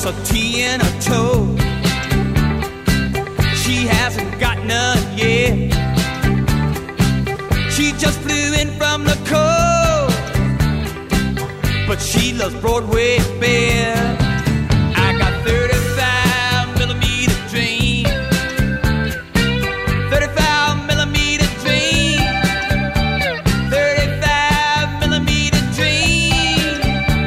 a tea in a toe. She hasn't got none yet. She just flew in from the coast, but she loves Broadway beer. I got 35 millimeter dream, 35 millimeter dream, 35 millimeter dream.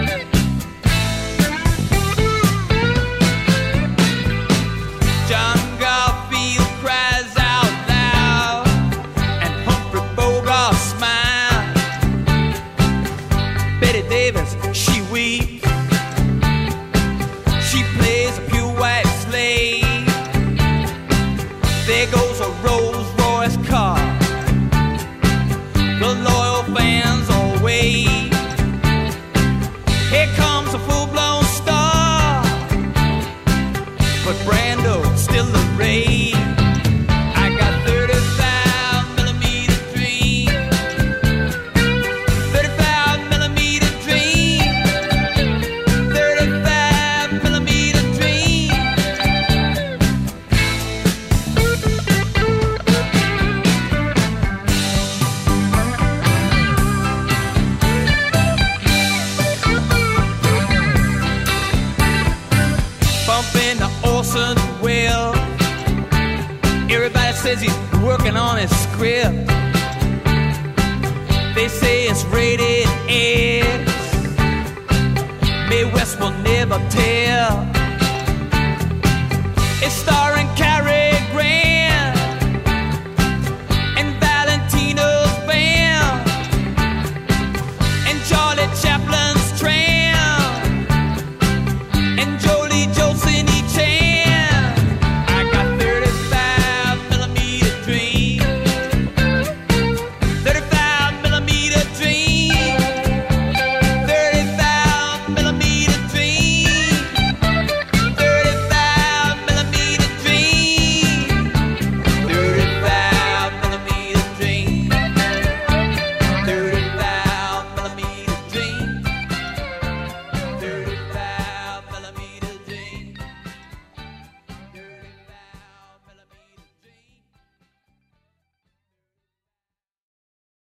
John Garfield cries out loud, and Humphrey Bogart smiles. Betty Davis, she weeps. She plays a pure white slave. There goes a Rolls Royce car. The loyal fans all wait. Here comes a full-blown star, but Brando still the rage. I got 35 millimeter dream, 35 millimeter dream, 35 millimeter dream. Bumping the Orson Welles. Everybody says he's working on his script. They say it's rated X. Mae West will never tell. It's starring